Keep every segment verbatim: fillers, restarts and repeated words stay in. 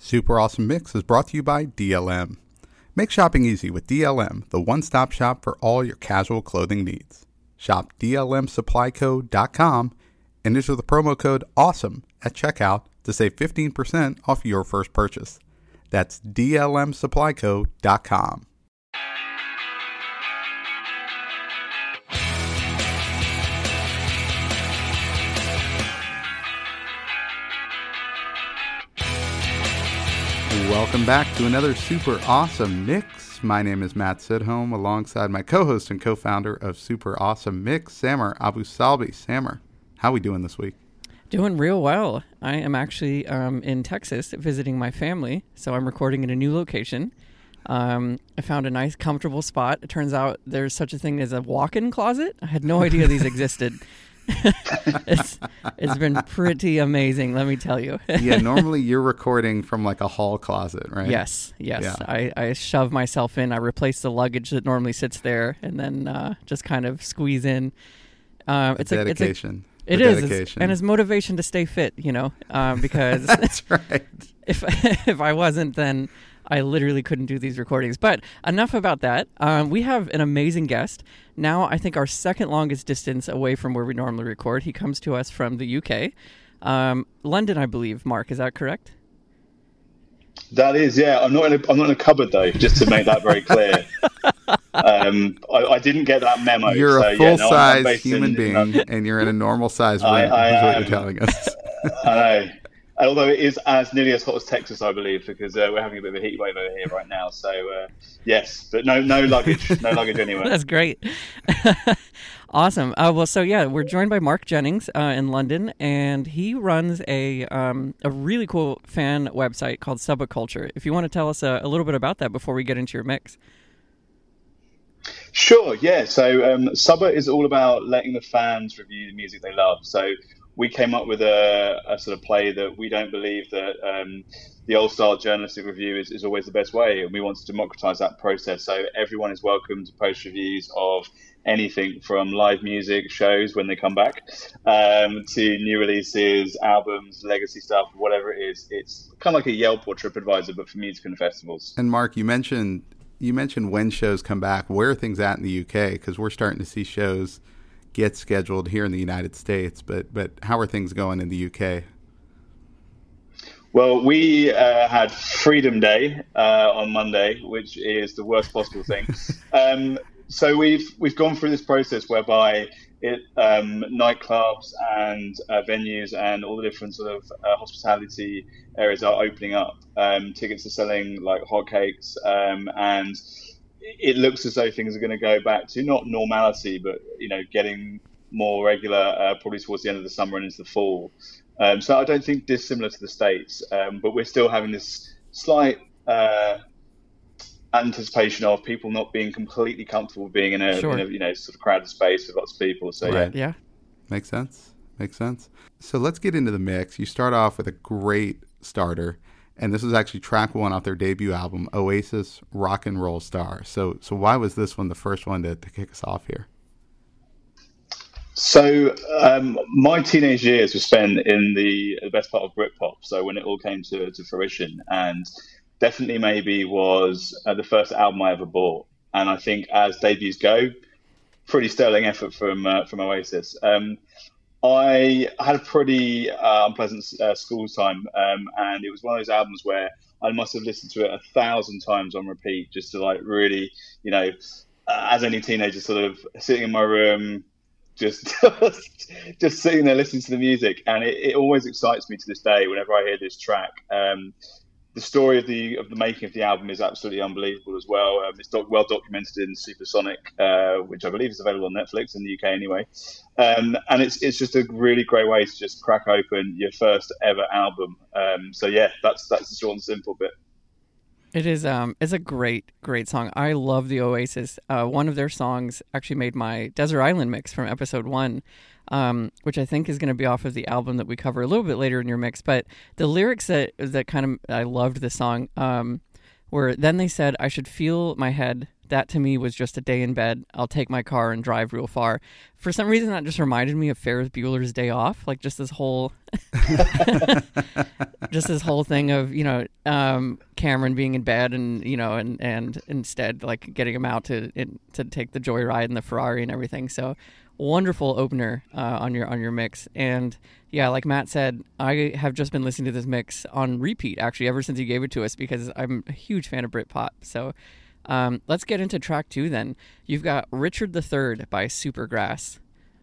Super Awesome Mix is brought to you by D L M. Make shopping easy with D L M, the one-stop shop for all your casual clothing needs. Shop D L M supply co dot com and enter the promo code AWESOME at checkout to save fifteen percent off your first purchase. That's D L M supply co dot com. Welcome back to another Super Awesome Mix. My name is Matt Sidholm, alongside my co-host and co-founder of Super Awesome Mix, Samer Abu Salbi. Samer, how are we doing this week? Doing real well. I am actually um, in Texas visiting my family, so I'm recording in a new location. Um, I found a nice, comfortable spot. It turns out there's such a thing as a walk-in closet. I had no idea these existed. it's it's been pretty amazing, let me tell you. Yeah, normally you're recording from like a hall closet, right? Yes, yes. Yeah. I, I shove myself in. I replace the luggage that normally sits there, and then uh, just kind of squeeze in. Uh, it's a dedication. A, it the is, dedication. It's, and it's motivation to stay fit, you know, um, because that's right. If if I wasn't, then I literally couldn't do these recordings. But enough about that. Um, we have an amazing guest. Now, I think our second longest distance away from where we normally record. He comes to us from the U K. Um, London, I believe. Mark, is that correct? That is, yeah. I'm not in a, I'm not in a cupboard, though, just to make that very clear. um, I, I didn't get that memo. You're so, a full-size yeah, no, human in, being, um, and you're in a normal-size room, I, I, is what um, you're telling us. I know. Although it is as nearly as hot as Texas, I believe, because uh, we're having a bit of a heat wave over here right now. So, uh, yes, but no no luggage, no luggage anywhere. That's great. Awesome. Uh, well, so, yeah, we're joined by Mark Jennings uh, in London, and he runs a um, a really cool fan website called Subculture. If you want to tell us a, a little bit about that before we get into your mix. Sure, yeah. So um, Subba is all about letting the fans review the music they love. So we came up with a, a sort of play that we don't believe that um, the old-style journalistic review is, is always the best way, and we want to democratize that process. So everyone is welcome to post reviews of anything from live music shows when they come back um, to new releases, albums, legacy stuff, whatever it is. It's kind of like a Yelp or TripAdvisor, but for music and festivals. And Mark, you mentioned you mentioned when shows come back. Where are things at in the U K? Because we're starting to see shows get scheduled here in the United States, but but how are things going in the U K? Well, we uh, had Freedom Day uh, on Monday, which is the worst possible thing. um, so we've we've gone through this process whereby it um, nightclubs and uh, venues and all the different sort of uh, hospitality areas are opening up. Um, tickets are selling like hotcakes, um, and it looks as though things are going to go back to not normality, but you know, getting more regular, uh, probably towards the end of the summer and into the fall. Um, so I don't think dissimilar to the States, um, but we're still having this slight uh, anticipation of people not being completely comfortable being in a, Sure. in a you know sort of crowded space with lots of people. So Right. yeah. Yeah. Makes sense. Makes sense. So let's get into the mix. You start off with a great starter, and this was actually track one off their debut album, Oasis Rock and Roll Star. So so why was this one the first one to, to kick us off here? So um, my teenage years were spent in the, the best part of Britpop. So when it all came to, to fruition, and definitely maybe was uh, the first album I ever bought. And I think as debuts go, pretty sterling effort from uh, from Oasis. Um, I had a pretty uh, unpleasant uh, school time, um, and it was one of those albums where I must have listened to it a thousand times on repeat, just to like really, you know, uh, as any teenager, sort of sitting in my room, just just sitting there listening to the music, and it, it always excites me to this day whenever I hear this track. Um, the story of the of the making of the album is absolutely unbelievable as well. Um, it's doc- well documented in Supersonic, uh, which I believe is available on Netflix in the U K anyway. Um, and it's it's just a really great way to just crack open your first ever album. Um, so yeah, that's that's the short and simple bit. It is um it's a great, great song. I love the Oasis. Uh, one of their songs actually made my Desert Island mix from episode one, um, which I think is going to be off of the album that we cover a little bit later in your mix. But the lyrics that that kind of I loved the song um, were, then they said I should feel my head that to me was just a day in bed. I'll take my car and drive real far. For some reason, that just reminded me of Ferris Bueller's Day Off, like just this whole, just this whole thing of, you know, um, Cameron being in bed and, you know, and, and instead like getting him out to in, to take the joyride in the Ferrari and everything. So wonderful opener uh, on your on your mix. And yeah, like Matt said, I have just been listening to this mix on repeat actually ever since he gave it to us because I'm a huge fan of Britpop. So um, let's get into track two then. You've got Richard the Third by Supergrass.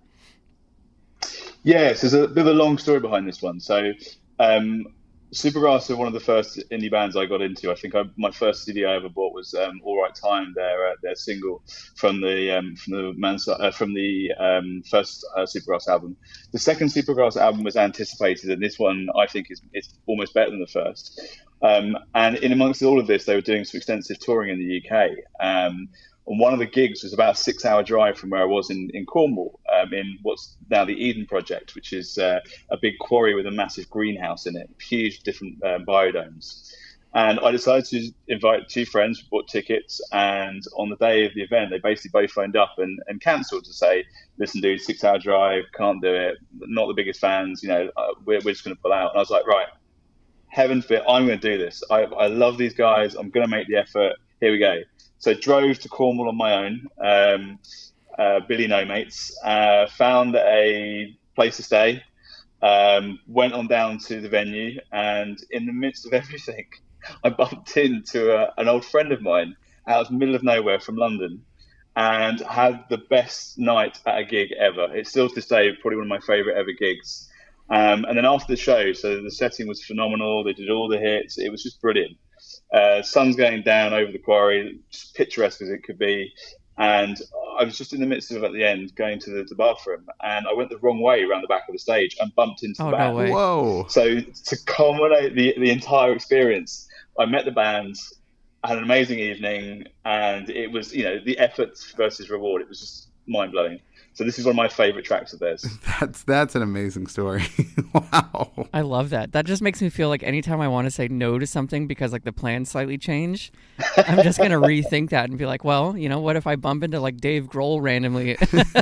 Yes, there's a bit of a long story behind this one. So um, Supergrass are one of the first indie bands I got into. I think I, my first C D I ever bought was um, All Right Time, their uh, their single from the um, from the Mans- uh, from the um, first uh, Supergrass album. The second Supergrass album was Anticipated, and this one I think is is almost better than the first. Um, and in amongst all of this, they were doing some extensive touring in the U K. Um, And one of the gigs was about a six-hour drive from where I was in, in Cornwall, um, in what's now the Eden Project, which is uh, a big quarry with a massive greenhouse in it, huge different um, biodomes. And I decided to invite two friends who bought tickets, and on the day of the event, they basically both phoned up and, and cancelled to say, listen, dude, six-hour drive, can't do it, not the biggest fans, you know, uh, we're, we're just going to pull out. And I was like, right, heaven forbid, I'm going to do this. I, I love these guys. I'm going to make the effort. Here we go. So drove to Cornwall on my own, um, uh, Billy No Mates, uh, found a place to stay, um, went on down to the venue, and in the midst of everything, I bumped into a, an old friend of mine out of the middle of nowhere from London and had the best night at a gig ever. It's still to this day probably one of my favourite ever gigs. Um, and then after the show, so the setting was phenomenal, they did all the hits, it was just brilliant. Uh, sun's going down over the quarry, just picturesque as it could be. And I was just in the midst of, at the end, going to the, the bathroom, and I went the wrong way around the back of the stage and bumped into oh, the band. No way. Whoa. So to culminate the, the entire experience, I met the band, had an amazing evening, and it was, you know, the effort versus reward. It was just mind-blowing. So this is one of my favorite tracks of theirs. That's that's an amazing story. Wow. I love that. That just makes me feel like anytime I want to say no to something because like the plans slightly change, I'm just going to rethink that and be like, well, you know, what if I bump into like Dave Grohl randomly?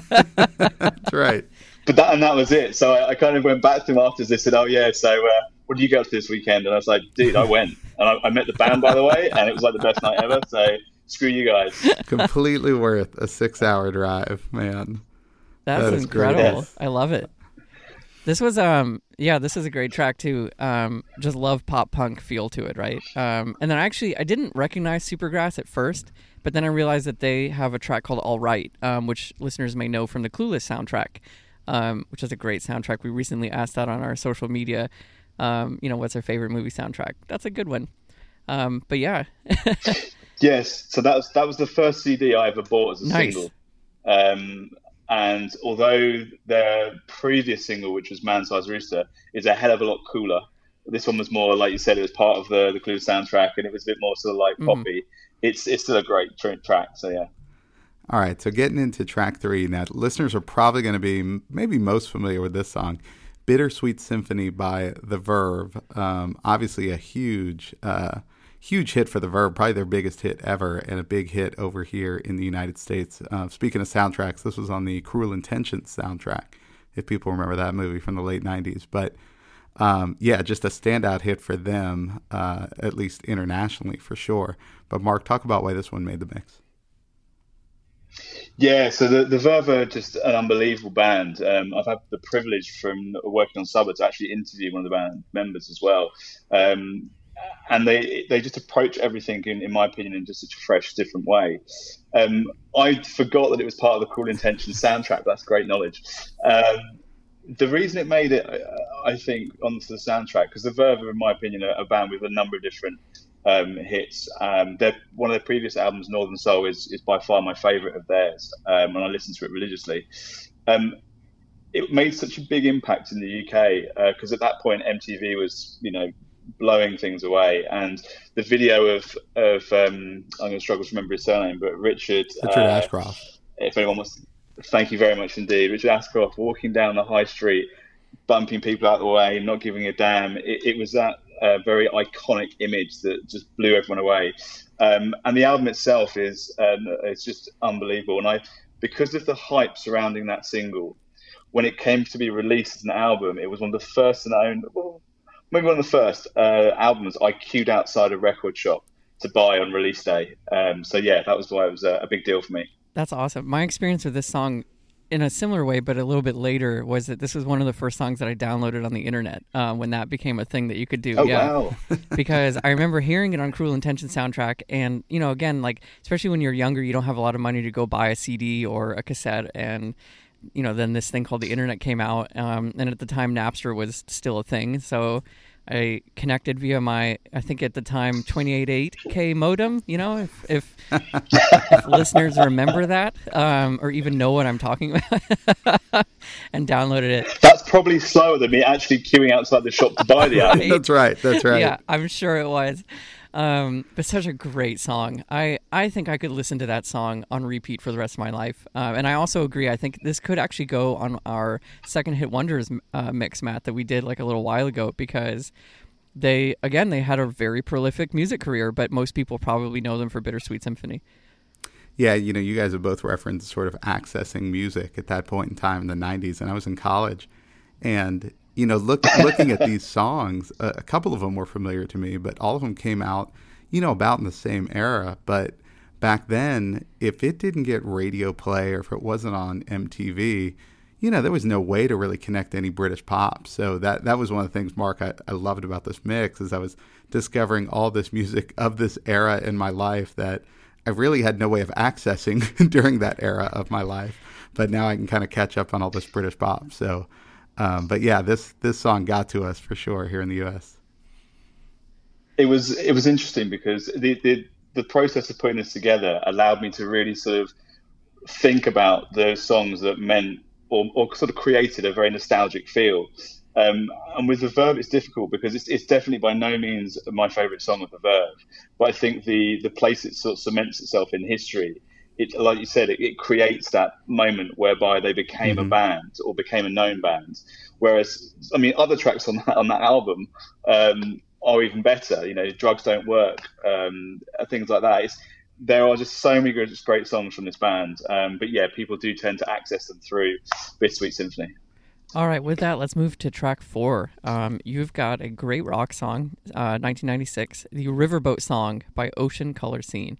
That's right. But that and that was it. So I, I kind of went back to him after this and said, oh yeah, so uh, what did you get up to this weekend? And I was like, dude, I went. And I, I met the band, by the way, and it was like the best night ever. So screw you guys. Completely worth a six-hour drive, man. That's That is incredible. great. I love it. This was um yeah, this is a great track too. Um just love pop punk feel to it, right? Um and then actually I didn't recognize Supergrass at first, but then I realized that they have a track called All Right, um, which listeners may know from the Clueless soundtrack, um, which is a great soundtrack. We recently asked that on our social media. Um, you know, what's our favorite movie soundtrack? That's a good one. Um, but yeah. Yes, so that was that was the first C D I ever bought as a Nice. single. Um, and although their previous single, which was Man Size Rooster, is a hell of a lot cooler, this one was more, like you said, it was part of the the Clue soundtrack, and it was a bit more sort of like Mhm. poppy. It's it's still a great tra- track, so yeah. All right, so getting into track three now, listeners are probably going to be m- maybe most familiar with this song, "Bittersweet Symphony" by The Verve. Um, obviously, a huge, uh, huge hit for The Verve, probably their biggest hit ever, and a big hit over here in the United States. Uh, speaking of soundtracks, this was on the Cruel Intentions soundtrack, if people remember that movie from the late nineties. But um, yeah, just a standout hit for them, uh, at least internationally for sure. But Mark, talk about why this one made the mix. Yeah, so the, the Verve are just an unbelievable band. Um, I've had the privilege from working on Suburb to actually interview one of the band members as well. Um, and they they just approach everything, in, in my opinion, in just such a fresh, different way. Um, I forgot that it was part of the Cruel Intentions soundtrack. That's great knowledge. Um, the reason it made it, I, I think, onto the soundtrack, because the Verve are, in my opinion, a, a band with a number of different um, hits. Um, their, one of their previous albums, Northern Soul, is, is by far my favourite of theirs, um, and I listen to it religiously. Um, it made such a big impact in the U K, because uh, at that point M T V was, you know, blowing things away, and the video of of um, I'm going to struggle to remember his surname, but Richard Richard uh, Ashcroft. If anyone wants, thank you very much indeed. Richard Ashcroft walking down the high street, bumping people out of the way, not giving a damn. It, it was that a very iconic image that just blew everyone away. Um, and the album itself is um, it's just unbelievable. And I, because of the hype surrounding that single, when it came to be released as an album, it was one of the first and own, well, maybe one of the first uh, albums I queued outside a record shop to buy on release day. Um, so yeah, that was why it was a, a big deal for me. That's awesome. My experience with this song, in a similar way, but a little bit later, was that this was one of the first songs that I downloaded on the internet uh, when that became a thing that you could do. Oh, yeah. wow. Because I remember hearing it on Cruel Intentions soundtrack, and, you know, again, like, especially when you're younger, you don't have a lot of money to go buy a C D or a cassette, and, you know, then this thing called the internet came out, um, and at the time, Napster was still a thing, so I connected via my, I think at the time, twenty-eight point eight K modem, you know, if if, if listeners remember that, um, or even know what I'm talking about, and downloaded it. That's probably slower than me actually queuing outside the shop to buy the album. Right? That's right, that's right. Yeah, I'm sure it was. Um, but such a great song. I, I think I could listen to that song on repeat for the rest of my life. Uh, and I also agree, I think this could actually go on our Second Hit Wonders uh, mix, Matt, that we did like a little while ago, because they, again, they had a very prolific music career, but most people probably know them for Bittersweet Symphony. Yeah, you know, you guys have both referenced sort of accessing music at that point in time in the nineties, and I was in college. And you know, look, looking at these songs, a, a couple of them were familiar to me, but all of them came out, you know, about in the same era. But back then, if it didn't get radio play or if it wasn't on M T V, you know, there was no way to really connect any British pop. So that that was one of the things, Mark, I, I loved about this mix, is I was discovering all this music of this era in my life that I really had no way of accessing during that era of my life. But now I can kind of catch up on all this British pop. So Um, but yeah, this this song got to us for sure here in the U S. It was it was interesting because the, the the process of putting this together allowed me to really sort of think about those songs that meant or, or sort of created a very nostalgic feel. Um, and with The Verve, it's difficult because it's, it's definitely by no means my favourite song of The Verve. But I think the the place it sort of cements itself in history. It, like you said, it, it creates that moment whereby they became mm-hmm. a band or became a known band. Whereas, I mean, other tracks on that, on that album um, are even better. You know, Drugs Don't Work, um, things like that. It's, there are just so many good, great songs from this band. Um, but yeah, people do tend to access them through Bittersweet Symphony. All right, with that, let's move to track four. Um, you've got a great rock song, uh, nineteen ninety-six, the Riverboat Song by Ocean Colour Scene.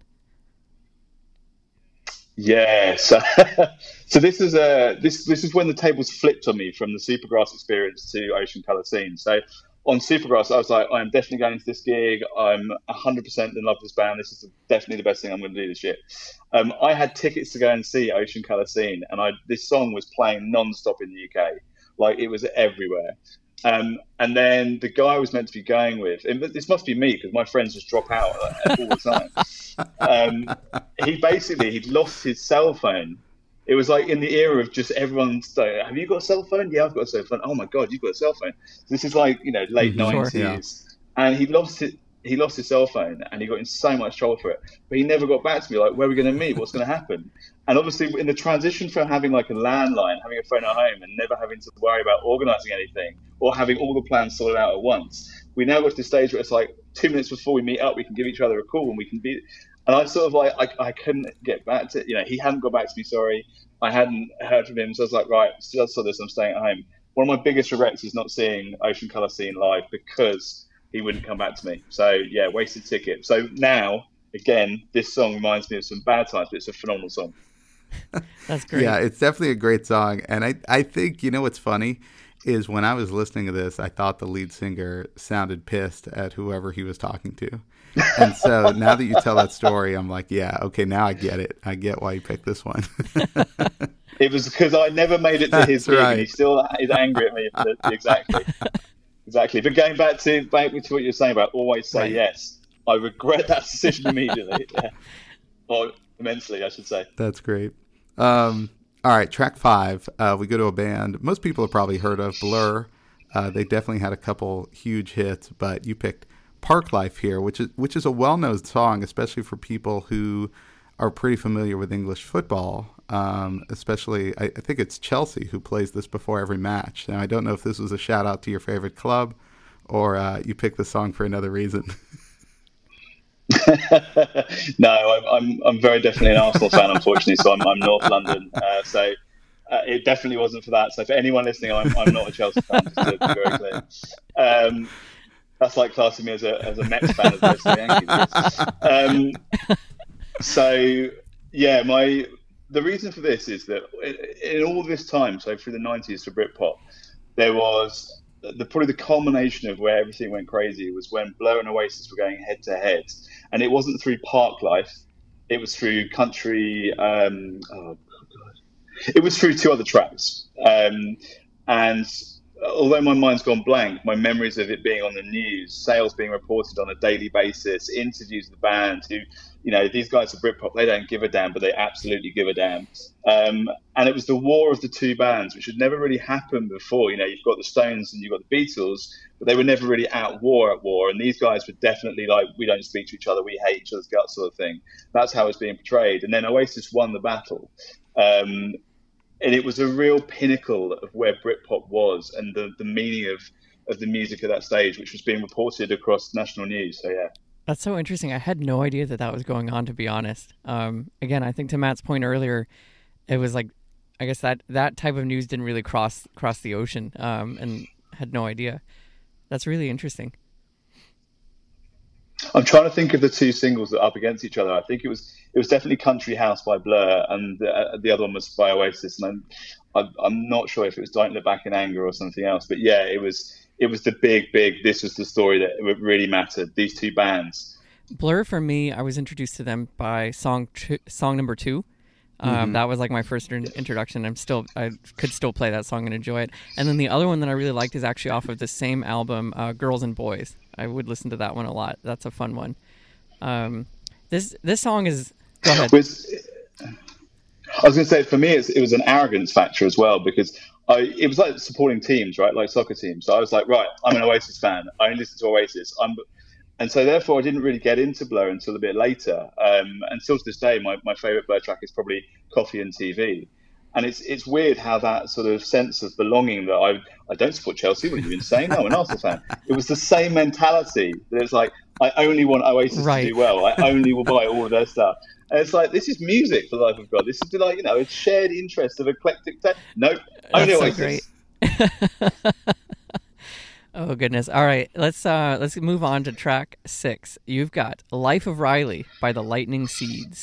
Yeah, so, so this is a this this is when the tables flipped on me from the Supergrass experience to Ocean Colour Scene. So on Supergrass, I was like, I'm definitely going to this gig. I'm one hundred percent in love with this band. This is definitely the best thing I'm going to do this year. Um, I had tickets to go and see Ocean Colour Scene, and I this song was playing non-stop in the U K. Like, it was everywhere. Um, and then the guy I was meant to be going with, and this must be me because my friends just drop out all the time. Um, he basically, he'd lost his cell phone. It was like in the era of just everyone saying, have you got a cell phone? Yeah, I've got a cell phone. Oh my God, you've got a cell phone. So this is like, you know, late Sure, nineties. yeah. And he lost it. He lost his cell phone and he got in so much trouble for it. But he never got back to me, like, where are we going to meet? What's going to happen? And obviously, in the transition from having like a landline, having a phone at home, and never having to worry about organising anything or having all the plans sorted out at once, we now got to the stage where it's like two minutes before we meet up, we can give each other a call and we can be. And I sort of like, I, I couldn't get back to, you know, he hadn't got back to me, sorry. I hadn't heard from him. So I was like, right, still saw this, I'm staying at home. One of my biggest regrets is not seeing Ocean Colour Scene live because he wouldn't come back to me. So yeah, wasted ticket. So now, again, this song reminds me of some bad times, but it's a phenomenal song. That's great. Yeah, it's definitely a great song. And I, I think, you know what's funny is when I was listening to this, I thought the lead singer sounded pissed at whoever he was talking to. And so now that you tell that story, I'm like, yeah, okay, now I get it. I get why you picked this one. It was because I never made it to his gig, right. And he still is angry at me. Exactly. Exactly. But going back to back to what you were saying about always say right. yes, I regret that decision immediately. Yeah. Or immensely, I should say. That's great. Um, all right, track five. Uh, we go to a band most people have probably heard of, Blur. Uh, they definitely had a couple huge hits, but you picked Park Life here, which is which is a well-known song, especially for people who are pretty familiar with English football. Um, especially, I, I think it's Chelsea who plays this before every match. Now, I don't know if this was a shout out to your favorite club or uh, you picked the song for another reason? No, I'm, I'm I'm very definitely an Arsenal fan, unfortunately. So I'm, I'm North London. Uh, so uh, it definitely wasn't for that. So for anyone listening, I'm I'm not a Chelsea fan. Just to be very clear. Um, that's like classing me as a as a Mets fan as opposed to the Yankees. Um, so yeah, my the reason for this is that in, in all this time, so through the nineties for Britpop, there was the probably the culmination of where everything went crazy was when Blur and Oasis were going head to head, and it wasn't through Park Life, it was through Country. Um, oh God, it was through two other tracks, um, and although my mind's gone blank, my memories of it being on the news, sales being reported on a daily basis, interviews with the band who, you know, these guys are Britpop, they don't give a damn, but they absolutely give a damn. Um, and it was the war of the two bands, which had never really happened before. You know, you've got the Stones and you've got the Beatles, but they were never really at war at war. And these guys were definitely like, we don't speak to each other, we hate each other's guts sort of thing. That's how it's being portrayed. And then Oasis won the battle. Um, And it was a real pinnacle of where Britpop was and the, the meaning of, of the music at that stage, which was being reported across national news. So, yeah. That's so interesting. I had no idea that that was going on, to be honest. Um, again, I think to Matt's point earlier, it was like, I guess that, that type of news didn't really cross cross the ocean, um, and had no idea. That's really interesting. I'm trying to think of the two singles that are up against each other. I think it was it was definitely Country House by Blur, and the, uh, the other one was by Oasis. And I'm, I'm I'm not sure if it was Don't Look Back in Anger or something else. But yeah, it was it was the big big. This was the story that really mattered. These two bands. Blur, for me, I was introduced to them by song two, song number two. Um, mm-hmm. That was like my first introduction. I'm still I could still play that song and enjoy it. And then the other one that I really liked is actually off of the same album, uh, Girls and Boys. I would listen to that one a lot. That's a fun one. Um, this this song is. Go ahead. Was, I was going to say, for me, it's, it was an arrogance factor as well, because I it was like supporting teams, right, like soccer teams. So I was like, right, I'm an Oasis fan. I only listen to Oasis. I'm, and so therefore, I didn't really get into Blur until a bit later. Um, and still to this day, my, my favourite Blur track is probably Coffee and T V. And it's it's weird how that sort of sense of belonging that I I don't support Chelsea. What are you insane? No, I'm an Arsenal fan. It was the same mentality that it's like, I only want Oasis right. to do well. I only will buy all of their stuff. And it's like, this is music, for the life of God. This is like, you know, a shared interest of eclectic taste. Nope, only That's Oasis. So great. Oh goodness! All right, let's uh, let's move on to track six. You've got "Life of Riley" by the Lightning Seeds.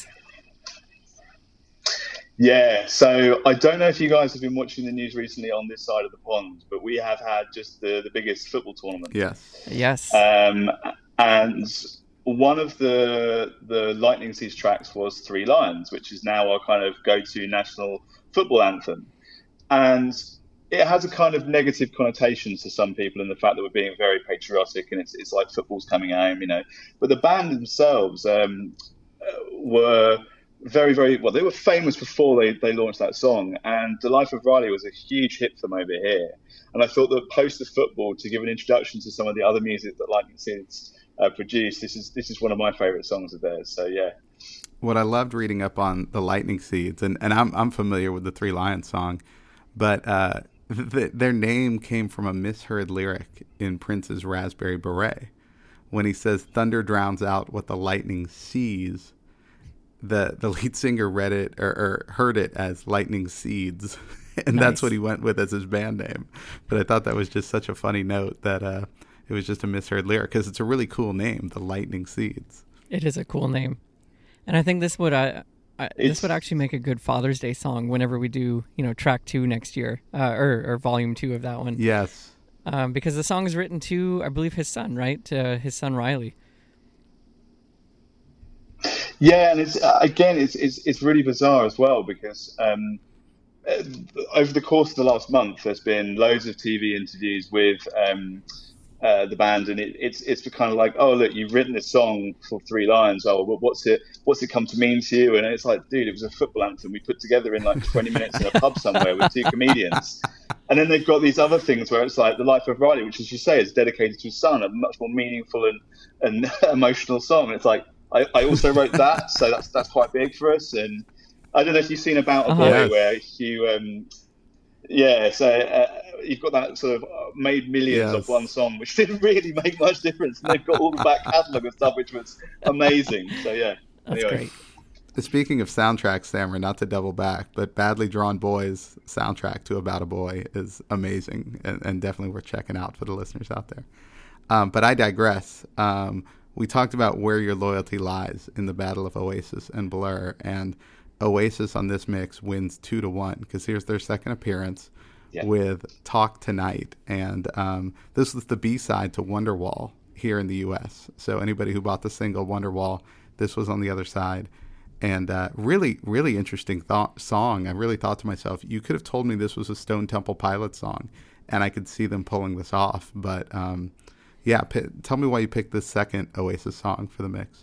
Yeah, so I don't know if you guys have been watching the news recently on this side of the pond, but we have had just the, the biggest football tournament. Yes. Yes. Um, and one of the the Lightning Seeds tracks was Three Lions, which is now our kind of go-to national football anthem. And it has a kind of negative connotation to some people in the fact that we're being very patriotic and it's it's like football's coming home, you know. But the band themselves um, were very, very, well, they were famous before they, they launched that song. And The Life of Riley was a huge hit for them over here. And I thought that post the football, to give an introduction to some of the other music that Lightning Seeds uh, produced, this is this is one of my favourite songs of theirs. So, yeah. What I loved reading up on the Lightning Seeds, and, and I'm I'm familiar with the Three Lions song, but uh, th- their name came from a misheard lyric in Prince's Raspberry Beret. When he says, thunder drowns out what the lightning sees, the the lead singer read it or, or heard it as Lightning Seeds, and nice. That's what he went with as his band name. But I thought that was just such a funny note that uh, it was just a misheard lyric, because it's a really cool name, the Lightning Seeds. It is a cool name. And I think this would uh, I, this would actually make a good Father's Day song whenever we do, you know, track two next year, uh, or, or volume two of that one. Yes. Um, because the song is written to, I believe, his son, right? To his son, Riley. Yeah, and it's again, it's it's, it's really bizarre as well, because um, over the course of the last month, there's been loads of T V interviews with um, uh, the band, and it, it's it's kind of like, oh look, you've written this song for Three Lions. Oh, what's it what's it come to mean to you? And it's like, dude, it was a football anthem we put together in like twenty minutes in a pub somewhere with two comedians. And then they've got these other things where it's like The Life of Riley, which, as you say, is dedicated to his son, a much more meaningful and, and emotional song. And it's like, I, I also wrote that, so that's that's quite big for us. And I don't know if you've seen About a Boy, uh-huh. where Hugh, um, yeah, so uh, you've got that sort of uh, made millions Yes. of one song, which didn't really make much difference. And they've got all the back catalogue and stuff, which was amazing. So yeah, That's anyway. great. Speaking of soundtracks, Sammer, not to double back, but Badly Drawn Boys soundtrack to About a Boy is amazing and, and definitely worth checking out for the listeners out there. Um, but I digress. Um, we talked about where your loyalty lies in the battle of Oasis and Blur, and Oasis on this mix wins two to one because here's their second appearance Yeah. with Talk Tonight, and um, this was the B-side to Wonderwall here in the U S. So anybody who bought the single Wonderwall, this was on the other side. And uh, really, really interesting thought, song. I really thought to myself, you could have told me this was a Stone Temple Pilots song, and I could see them pulling this off. But um, yeah, p- tell me why you picked this second Oasis song for the mix.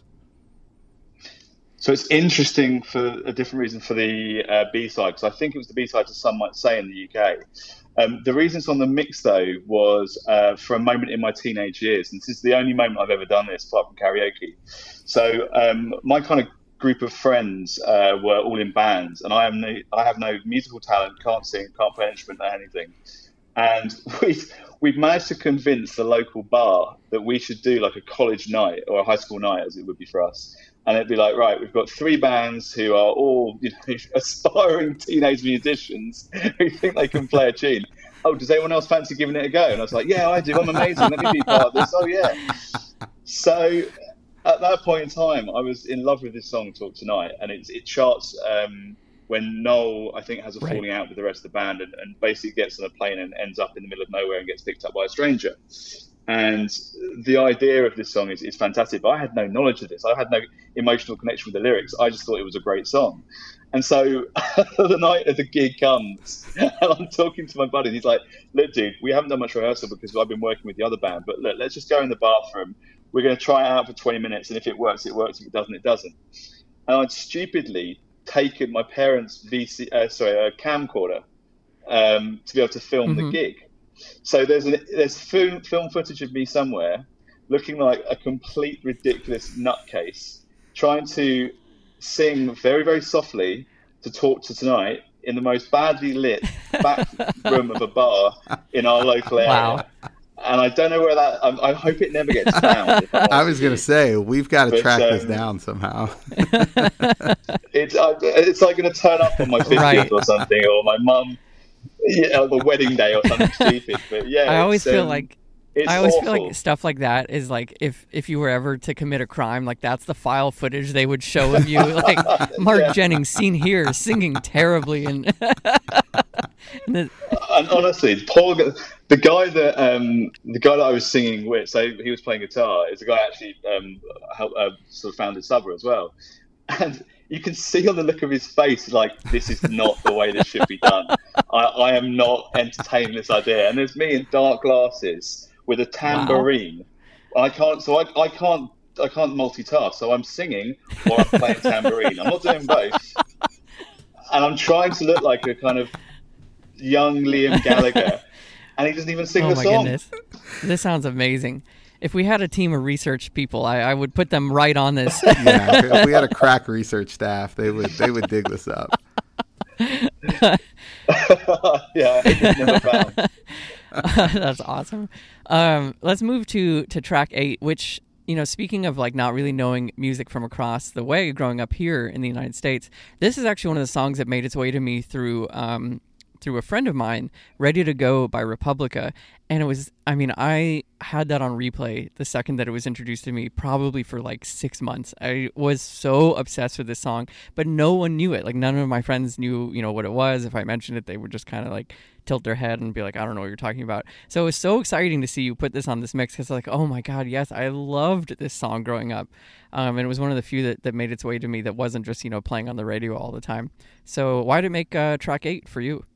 So it's interesting for a different reason for the uh, B-side, because I think it was the B-side to Some Might Say in the U K. Um, the reason it's on the mix, though, was uh, for a moment in my teenage years. And this is the only moment I've ever done this, apart from karaoke. So um, my kind of group of friends uh, were all in bands, and I have no, I have no musical talent, can't sing, can't play an instrument or anything. And we've, we've managed to convince the local bar that we should do like a college night, or a high school night as it would be for us. And it'd be like, right, we've got three bands who are all, you know, aspiring teenage musicians who think they can play a tune. Oh, does anyone else fancy giving it a go? And I was like, yeah, I do. I'm amazing. Let me be part of this. Oh, yeah. So at that point in time, I was in love with this song, Talk Tonight, and it, it charts um, when Noel, I think, has a Right. falling out with the rest of the band and, and basically gets on a plane and ends up in the middle of nowhere and gets picked up by a stranger. And the idea of this song is, is fantastic, but I had no knowledge of this. I had no emotional connection with the lyrics. I just thought it was a great song. And so the night of the gig comes, and I'm talking to my buddy, and he's like, look, dude, we haven't done much rehearsal because I've been working with the other band, but look, let's just go in the bathroom. We're going to try it out for twenty minutes, and if it works, it works. If it doesn't, it doesn't. And I'd stupidly taken my parents' V C, uh, sorry, a camcorder um, to be able to film Mhm. the gig. So there's an, there's film, film footage of me somewhere looking like a complete ridiculous nutcase, trying to sing very, very softly to Talk to Tonight in the most badly lit back room of a bar in our local area. Wow. And I don't know where that, I, I hope it never gets found. if I'm I honest was with going you. to say, we've got to But, track this um, down somehow. It's, uh, it's like going to turn up on my fiftieth Right. or something, or my mum, yeah, on the wedding day or something stupid. But yeah, I always it's, feel um, like it's I always awful. feel like stuff like that is like if if you were ever to commit a crime, like that's the file footage they would show of you, like Mark Yeah. Jennings seen here singing terribly, and, and the, And honestly, Paul, the guy that um, the guy that I was singing with, so he was playing guitar. Is the guy actually um, helped, uh, sort of founded Subra as well, and you can see on the look of his face, like, this is not the way this should be done. I, I am not entertaining this idea. And there's me in dark glasses with a tambourine. I can't, so I, I can't, I can't multitask. So I'm singing or I'm playing tambourine. I'm not doing both. And I'm trying to look like a kind of young Liam Gallagher, and he doesn't even sing oh the my song. goodness, this sounds amazing. If we had a team of research people, I, I would put them right on this. Yeah, if, if we had a crack research staff, they would they would dig this up. Yeah, it's never found. That's awesome. Um, let's move to to track eight, which, you know, speaking of like not really knowing music from across the way growing up here in the United States, this is actually one of the songs that made its way to me through um, through a friend of mine, Ready to Go by Republica. And it was, I mean, I had that on replay the second that it was introduced to me, probably for like six months. I was so obsessed with this song, but no one knew it. Like none of my friends knew, you know, what it was. If I mentioned it, they would just kind of like tilt their head and be like, I don't know what you're talking about. So it was so exciting to see you put this on this mix because like, oh my God, yes, I loved this song growing up. Um, and it was one of the few that, that made its way to me that wasn't just, you know, playing on the radio all the time. So why did it make uh, track eight for you?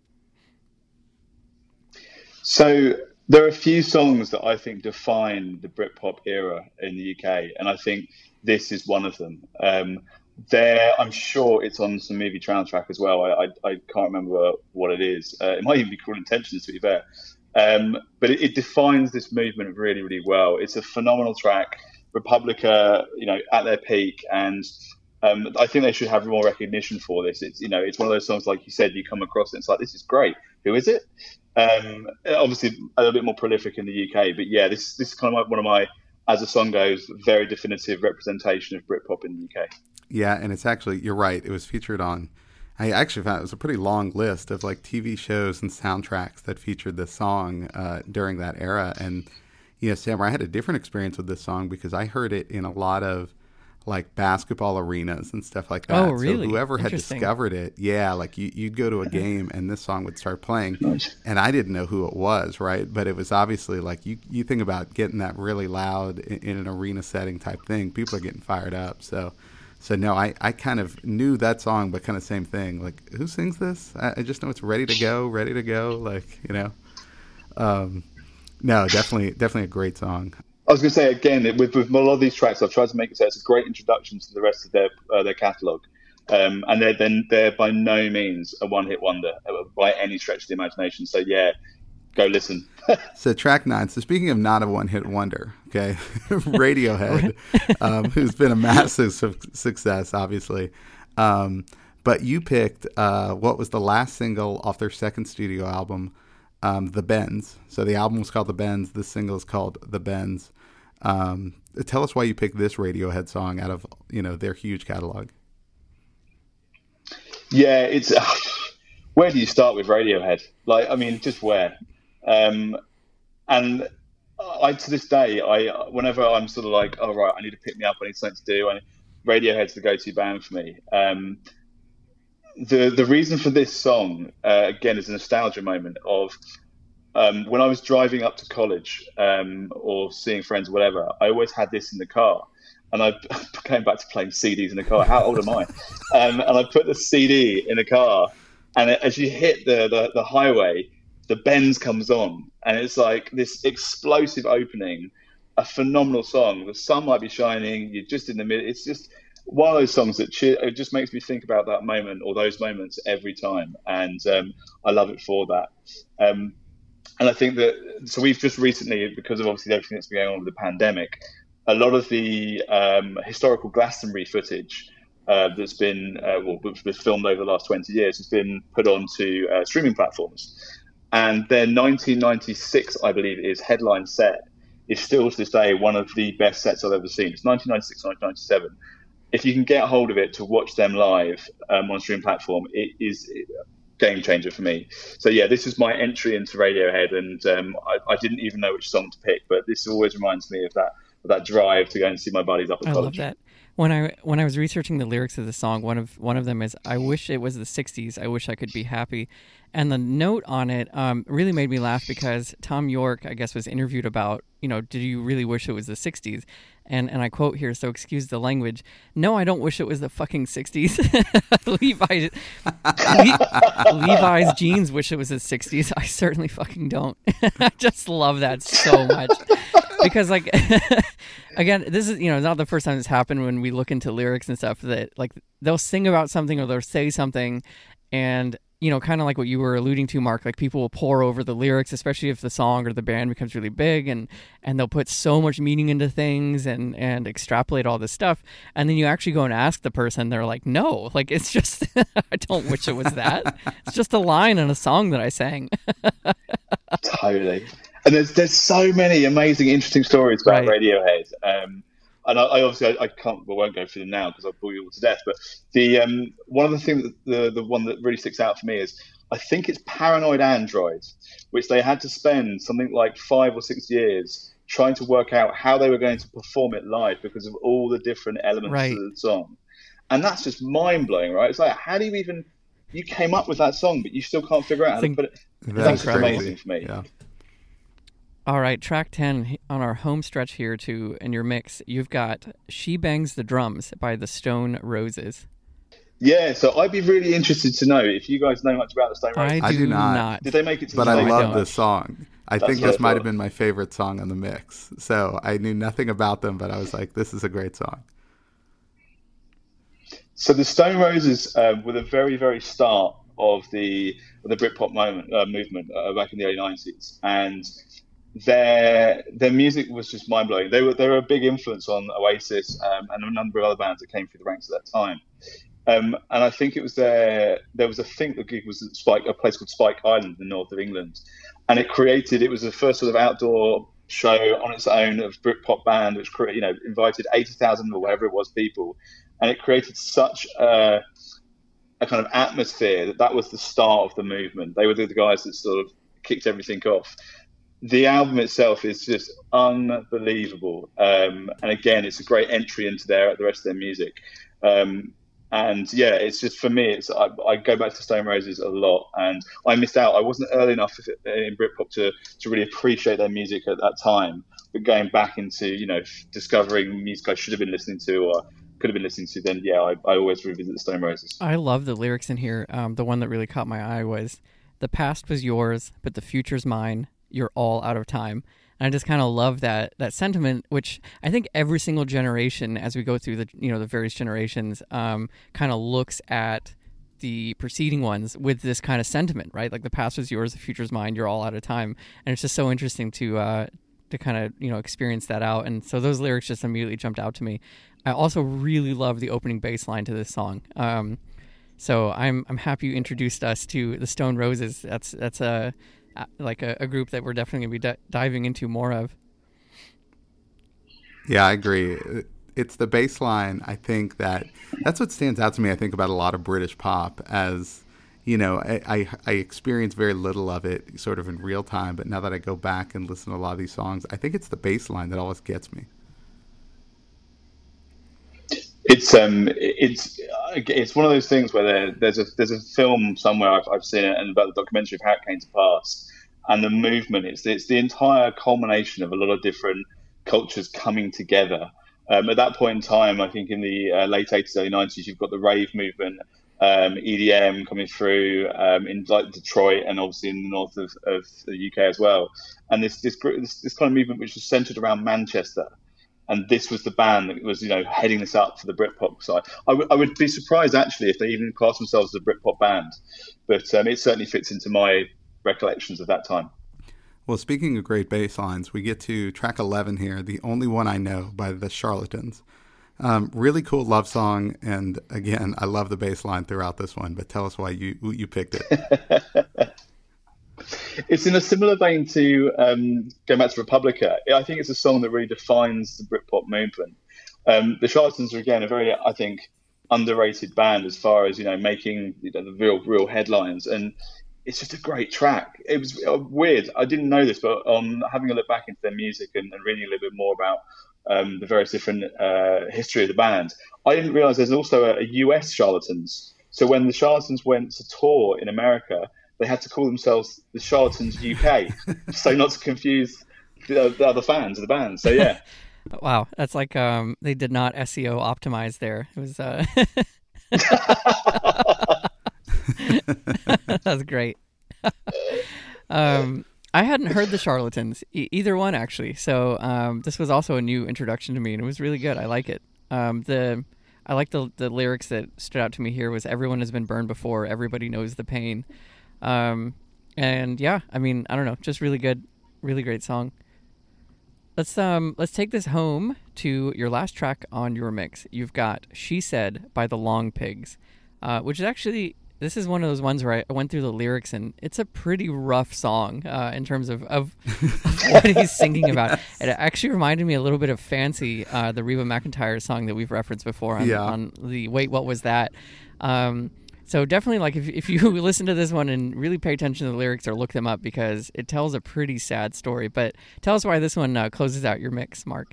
So there are a few songs that I think define the Britpop era in the U K, and I think this is one of them. Um, there, I'm sure it's on some movie soundtrack as well. I, I, I can't remember what it is. Uh, it might even be called Intentions, to be fair. Um, but it, it defines this movement really, really well. It's a phenomenal track. Republica, you know, at their peak, and um, I think they should have more recognition for this. It's, you know, it's one of those songs, like you said, you come across it, and it's like, this is great. Who is it? Um, obviously, a little bit more prolific in the U K, but yeah, this this is kind of like one of my, as the song goes, very definitive representation of Britpop in the U K. Yeah, and it's actually, you're right, it was featured on, I actually found it was a pretty long list of like T V shows and soundtracks that featured this song uh, during that era. And, you know, Sam, I had a different experience with this song because I heard it in a lot of like basketball arenas and stuff like that. Oh, really? So whoever had discovered it, yeah, like you, you'd go to a game and this song would start playing. Nice. And I didn't know who it was, right? But it was obviously like you, you think about getting that really loud in, in an arena setting type thing. People are getting fired up. So, so no, I, I kind of knew that song, but kind of same thing. Like, who sings this? I, I just know it's ready to go, ready to go. Like, you know, um, no, definitely, definitely a great song. I was going to say again, with, with a lot of these tracks, I've tried to make it so it's a great introduction to the rest of their uh, their catalogue, um, and they're then they're by no means a one hit wonder uh, by any stretch of the imagination. So yeah, go listen. So track nine. So speaking of not a one hit wonder, okay, Radiohead, um, who's been a massive su- success, obviously, um, but you picked uh, what was the last single off their second studio album, um, The Bends. So the album was called The Bends. This single is called The Bends. Um, tell us why you picked this Radiohead song out of, you know, their huge catalog. Yeah, it's uh, where do you start with Radiohead? Like, I mean, just where? Um, and I to this day, I whenever I'm sort of like, oh right, I need to pick me up, I need something to do, and Radiohead's the go-to band for me. Um, the the reason for this song uh, again is a nostalgia moment of. Um, when I was driving up to college um, or seeing friends or whatever, I always had this in the car. And I came back to playing C Ds in the car. How old am I? Um, and I put the C D in the car. And as you hit the, the, the highway, the Bends comes on. And it's like this explosive opening, a phenomenal song. The sun might be shining. You're just in the middle. It's just one of those songs that cheer, it just makes me think about that moment or those moments every time. And um, I love it for that. Um, And I think that, so we've just recently, because of obviously everything that's been going on with the pandemic, a lot of the um, historical Glastonbury footage uh, that's been, uh, well, that's been filmed over the last twenty years has been put onto uh, streaming platforms. And their nineteen ninety-six, I believe, is headline set is still to this day one of the best sets I've ever seen. It's nineteen ninety-six, nineteen ninety-seven. If you can get a hold of it to watch them live um, on a streaming platform, it is... It, game changer for me. So yeah, this is my entry into Radiohead, and um, I, I didn't even know which song to pick, but this always reminds me of that of that drive to go and see my buddies up at I college. love that. When I when I was researching the lyrics of the song, one of one of them is, "I wish it was the sixties. I wish I could be happy," and the note on it um, really made me laugh because Tom York, I guess, was interviewed about, you know, did you really wish it was the sixties? And and I quote here, so excuse the language. "No, I don't wish it was the fucking sixties. Levi, Le, Levi's jeans wish it was the sixties. I certainly fucking don't." I just love that so much. Because, like, again, this is, you know, it's not the first time this happened when we look into lyrics and stuff that, like, they'll sing about something or they'll say something and, you know, kind of like what you were alluding to, Mark, like people will pour over the lyrics, especially if the song or the band becomes really big, and, and they'll put so much meaning into things and, and extrapolate all this stuff. And then you actually go and ask the person, they're like, no, like, it's just, I don't wish it was that. It's just a line in a song that I sang. Totally. And there's there's so many amazing, interesting stories about Right. Radiohead. Um, and I, I obviously I, I can't, I won't go through them now because I'll bore you all to death. But the um, one of the things, that, the the one that really sticks out for me is I think it's Paranoid Android, which they had to spend something like five or six years trying to work out how they were going to perform it live because of all the different elements Right. of the song. And that's just mind blowing, right? It's like, how do you even you came up with that song, but you still can't figure out how Think- to put it. That's That's crazy. amazing for me. Yeah. All right, track ten on our home stretch here to in your mix. You've got "She Bangs the Drums" by the Stone Roses. Yeah, so I'd be really interested to know if you guys know much about the Stone Roses. I I do do not. not. Did they make it to But the I States? love don't. this song. I That's think what I this might have thought. been my favorite song on the mix. So I knew nothing about them, but I was like, this is a great song. So the Stone Roses uh, were the very, very start of the of the Britpop moment, uh, movement uh, back in the early nineties, and their their music was just mind blowing. They were they were a big influence on Oasis um, and a number of other bands that came through the ranks at that time. Um, and I think it was there. There was, I think the gig was at Spike, a place called Spike Island in the north of England, and it created. It was the first sort of outdoor show on its own of Britpop band, which cre- you know invited eighty thousand or whatever it was people, and it created such a, a kind of atmosphere that that was the start of the movement. They were the guys that sort of kicked everything off. The album itself is just unbelievable, um, and again, it's a great entry into their the rest of their music. Um, And yeah, it's just for me. It's I, I go back to Stone Roses a lot, and I missed out. I wasn't early enough in Britpop to to really appreciate their music at that time. But going back into you know discovering music I should have been listening to or could have been listening to, then yeah, I, I always revisit the Stone Roses. I love the lyrics in here. Um, the one that really caught my eye was, "The past was yours, but the future's mine. You're all out of time." And I just kind of love that that sentiment, which I think every single generation, as we go through the you know the various generations, um, kind of looks at the preceding ones with this kind of sentiment, right? Like the past was yours, the future's mine. You're all out of time, and it's just so interesting to uh, to kind of you know experience that out. And so those lyrics just immediately jumped out to me. I also really love the opening bass line to this song. Um, so I'm I'm happy you introduced us to the Stone Roses. That's that's a like a, a group that we're definitely going to be di- diving into more of. Yeah, I agree. It's the bass line. I think that that's what stands out to me, I think, about a lot of British pop as, you know, I, I, I experience very little of it sort of in real time, but now that I go back and listen to a lot of these songs, I think it's the bass line that always gets me. It's um, it's it's one of those things where there, there's a there's a film somewhere I've, I've seen it, and about the documentary of how it came to pass, and the movement. It's it's the entire culmination of a lot of different cultures coming together. Um, at that point in time, I think in the uh, late eighties, early nineties, you've got the rave movement, um, E D M coming through um, in like Detroit, and obviously in the north of, of the U K as well. And this this this, this kind of movement which was centered around Manchester. And this was the band that was, you know, heading this up for the Britpop side. I, w- I would be surprised, actually, if they even class themselves as a Britpop band. But um, it certainly fits into my recollections of that time. Well, speaking of great bass lines, we get to track eleven here, The Only One I Know by the Charlatans. Um, really cool love song. And again, I love the bass line throughout this one. But tell us why you you picked it. It's in a similar vein to um, going back to Republica. I think it's a song that really defines the Britpop movement. Um, the Charlatans are, again, a very, I think, underrated band as far as, you know, making you know, the real, real headlines. And it's just a great track. It was uh, weird. I didn't know this, but on having a look back into their music and, and reading a little bit more about um, the various different uh, history of the band, I didn't realize there's also a, a U S Charlatans. So when the Charlatans went to tour in America, they had to call themselves the Charlatans U K, so not to confuse the, the other fans of the band. So yeah. Wow, that's like um, they did not S E O optimize there. It was uh... That's great. um, I hadn't heard the Charlatans, e- either one actually. So um, this was also a new introduction to me, and it was really good. I like it. Um, the I like the the lyrics that stood out to me here was "Everyone has been burned before. Everybody knows the pain." Um, and yeah, I mean, I don't know, just really good, really great song. Let's, um, let's take this home to your last track on your mix. You've got She Said by the Long Pigs, uh, which is actually, this is one of those ones where I went through the lyrics and it's a pretty rough song, uh, in terms of, of, of what he's singing about. It actually reminded me a little bit of Fancy, uh, the Reba McEntire song that we've referenced before on, yeah. on the Wait, What Was That? Um, So definitely, like, if if you listen to this one and really pay attention to the lyrics or look them up, because it tells a pretty sad story. But tell us why this one uh, closes out your mix, Mark.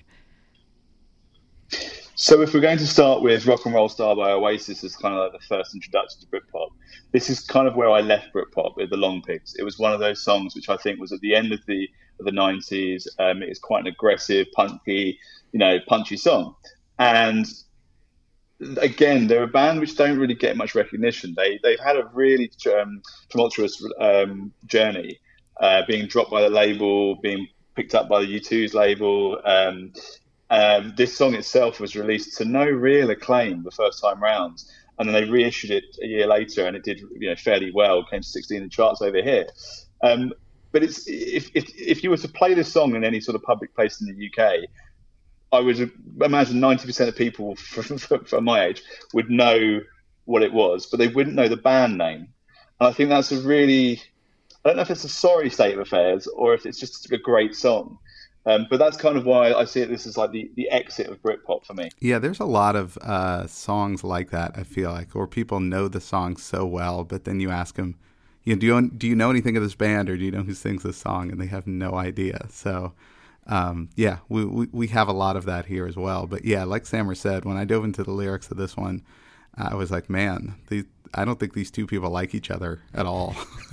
So if we're going to start with Rock and Roll Star by Oasis as kind of like the first introduction to Britpop, this is kind of where I left Britpop with the Long Pigs. It was one of those songs which I think was at the end of the of the nineties. Um, it is quite an aggressive, punky, you know, punchy song. And again, they're a band which don't really get much recognition. They they've had a really um, tumultuous um, journey, uh, being dropped by the label, being picked up by the U two's label. Um, um, this song itself was released to no real acclaim the first time round, and then they reissued it a year later, and it did you know fairly well. It came to sixteen in the charts over here. Um, but it's if, if if you were to play this song in any sort of public place in the U K, I would imagine ninety percent of people from, from my age would know what it was, but they wouldn't know the band name. And I think that's a really, I don't know if it's a sorry state of affairs or if it's just a great song. Um, but that's kind of why I see it. This is like the, the exit of Britpop for me. Yeah, there's a lot of uh, songs like that, I feel like, where people know the song so well, but then you ask them, you know, do you do you know anything of this band, or do you know who sings this song? And they have no idea. So, um, yeah, we, we we have a lot of that here as well. But yeah, like Samer said, when I dove into the lyrics of this one, I was like, man, these, I don't think these two people like each other at all.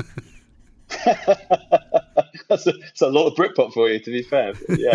That's a, that's a lot of Britpop for you, to be fair. But yeah.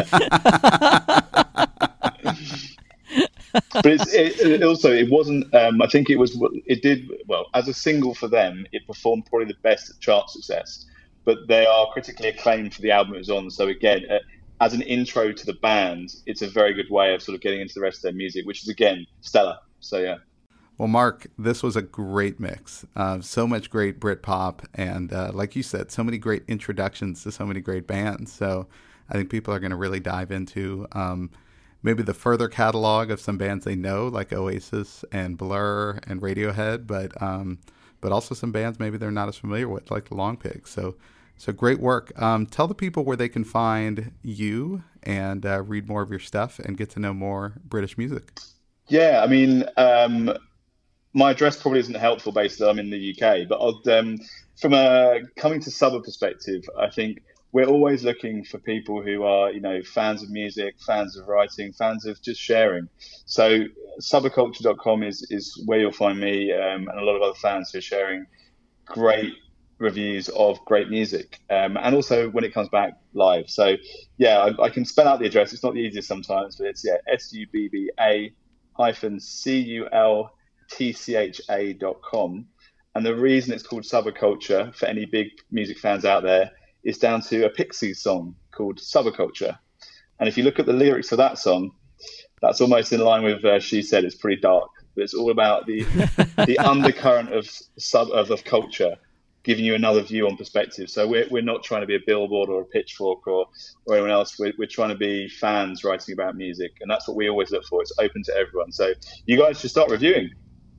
But it's, it, it also, it wasn't, um, I think it was, it did, well, as a single for them, it performed probably the best at chart success. But they are critically acclaimed for the album it was on. So again, uh, as an intro to the band, it's a very good way of sort of getting into the rest of their music, which is, again, stellar. So yeah. Well, Mark, this was a great mix. Uh, so much great Britpop, and uh, like you said, so many great introductions to so many great bands. So I think people are going to really dive into um, maybe the further catalog of some bands they know, like Oasis and Blur and Radiohead, but um, but also some bands maybe they're not as familiar with, like the Long Pigs. So, so great work. Um, tell the people where they can find you and uh, read more of your stuff and get to know more British music. Yeah, I mean, um, my address probably isn't helpful based on I'm in the U K, but I'll, um, from a coming to Suburb perspective, I think we're always looking for people who are, you know, fans of music, fans of writing, fans of just sharing. So suburculture dot com is, is where you'll find me um, and a lot of other fans who are sharing great reviews of great music. Um, and also when it comes back live. So yeah, I, I can spell out the address. It's not the easiest sometimes, but it's yeah, S U B B A hyphen C U L T C H A dot com. And the reason it's called Suburculture, for any big music fans out there, is down to a Pixies song called Suburculture. And if you look at the lyrics of that song, that's almost in line with uh, She Said. It's pretty dark, but it's all about the the undercurrent of sub of, of culture, giving you another view on perspective. So we're we're not trying to be a Billboard or a Pitchfork or, or anyone else. We're, we're trying to be fans writing about music, and that's what we always look for. It's open to everyone. So you guys should start reviewing.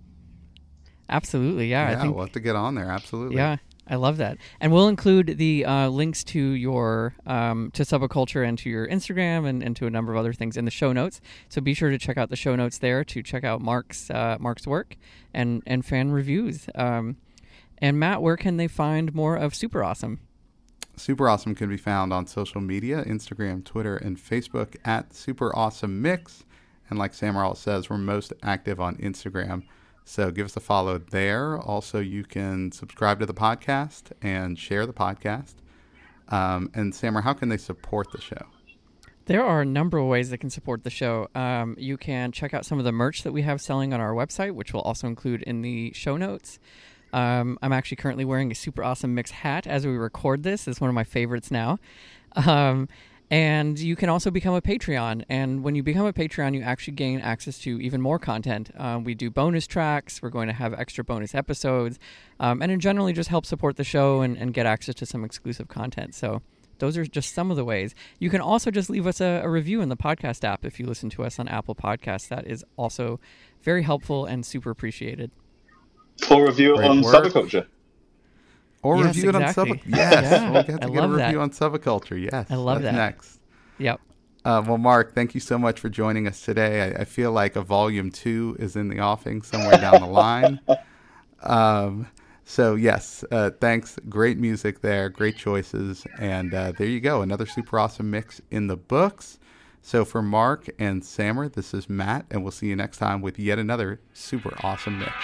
Absolutely, yeah. Yeah, I think, we'll have to get on there. Absolutely. Yeah, I love that. And we'll include the uh, links to your um, to Suburculture and to your Instagram and, and to a number of other things in the show notes. So be sure to check out the show notes there to check out Mark's uh, Mark's work and, and fan reviews. Um, and Matt, where can they find more of Super Awesome? Super Awesome can be found on social media, Instagram, Twitter, and Facebook at Super Awesome Mix. And like Samuel says, we're most active on Instagram. So give us a follow there. Also, you can subscribe to the podcast and share the podcast. Um, and Samer, how can they support the show? There are a number of ways that can support the show. Um, you can check out some of the merch that we have selling on our website, which we'll also include in the show notes. Um, I'm actually currently wearing a Super Awesome Mix hat as we record this. It's one of my favorites now. Um, And you can also become a Patreon. And when you become a Patreon, you actually gain access to even more content. Um, we do bonus tracks. We're going to have extra bonus episodes. Um, and it generally just helps support the show and, and get access to some exclusive content. So those are just some of the ways. You can also just leave us a, a review in the podcast app if you listen to us on Apple Podcasts. That is also very helpful and super appreciated. Or review it on Suburculture. Or yes, review exactly. it on Sub. Yes, yeah. we'll get to I get love a review that. on Suburculture. Yes, I love that's that. Next. Yep. Uh, well, Mark, thank you so much for joining us today. I, I feel like a volume two is in the offing somewhere down the line. Um, so yes, uh, thanks. Great music there, great choices, and uh, there you go, another Super Awesome Mix in the books. So for Mark and Samer, this is Matt, and we'll see you next time with yet another Super Awesome Mix.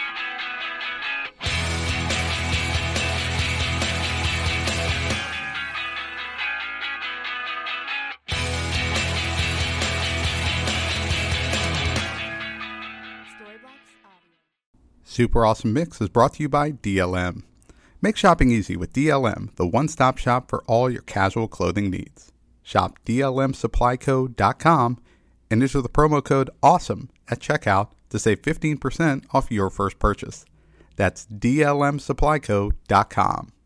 Super Awesome Mix is brought to you by D L M. Make shopping easy with D L M, the one-stop shop for all your casual clothing needs. Shop D L M supply co dot com and enter the promo code AWESOME at checkout to save fifteen percent off your first purchase. That's D L M supply co dot com.